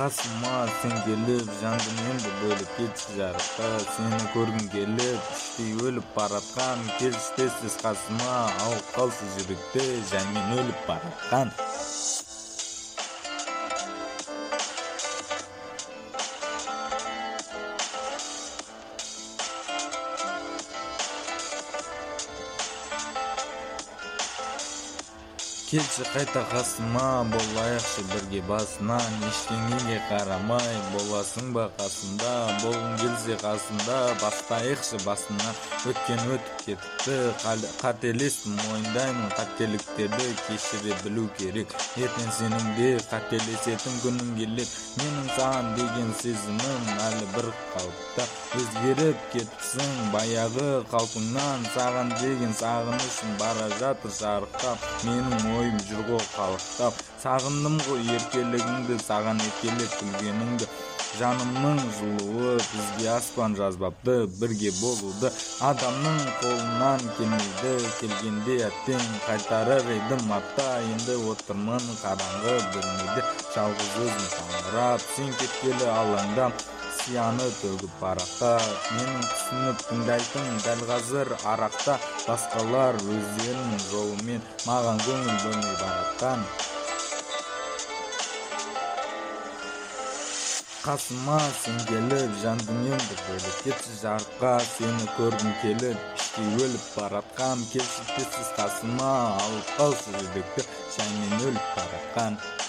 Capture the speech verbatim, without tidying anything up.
Kasıma sen gelip jandın endi bölüp ketip jarıkta seni көрgüm kelip iştey ölüp baratkan keliştesiz kasıma alıp kalsız жүректе жай мен ölüp baratkan. Келші қайта қасыма, болайықшы бірге басынан, ештеңеге қарамай, боласың ба қасында, болғың келсе қасында, бастайықшы басына, өткен өтіп кетті, қателестім мойындаймын, қателіктерді кешіре білу керек, ертең сенің де қателесетін күнің келет, менің саған деген сезімім әлі бір қалыпта, өзгеріп кетіпсің баяғы қалпыңнан, саған деген сағынышым бара жатыр шарықтап, менің ойым жүр ғой қалықтап, сағындым ғой еркелігіңді, саған еркелеп күлгеніңді, жанымның жылуы бізге аспан жазбапты, бірге болуды адамның қолынан келмейді, келгенде әттең қайтарар едім атта, енді отырмын қараңғы бөлмеде, жалғыз өзім қаңырап, сен кеткелі алаңдам, сияны төгіп барақта, менің түсініп тыңдайтын дәл қазір арақта, басқалар өздерінің жолымен маған көңіл бөлмей баратқан. Қасыма сен келіп жандың енді бөліп кетші жарыққа, сені көргім келіп іштей өліп баратқан, келші тезсіз қасыма алып қалшы жүректі жай мен өліп баратқан.